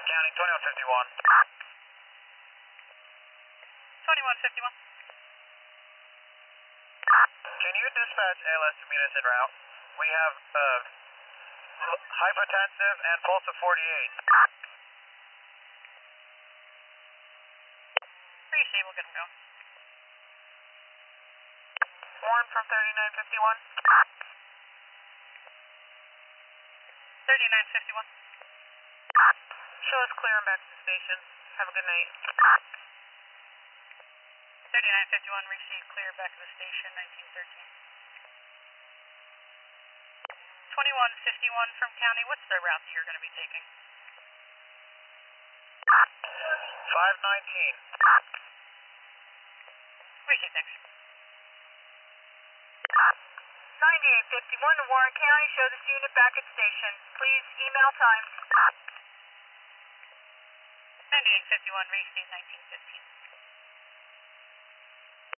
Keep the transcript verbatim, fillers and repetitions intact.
County twenty-one fifty-one. twenty-one fifty-one. Can you dispatch A L S to meet us en route? We have uh, hypotensive and pulse of forty-eight. Receive, we'll get them going. Warren from thirty-nine fifty-one. thirty-nine fifty-one. Show us clear and back to the station. Have a good night. thirty-nine fifty-one, receive, clear, back to the station, nineteen thirteen. twenty-one fifty-one from County, what's the route that you're going to be taking? five nineteen. Receive, thanks. ninety-eight fifty-one to Warren County, show this unit back at station. Please email time. ninety-eight fifty-one, receive, nineteen fifteen.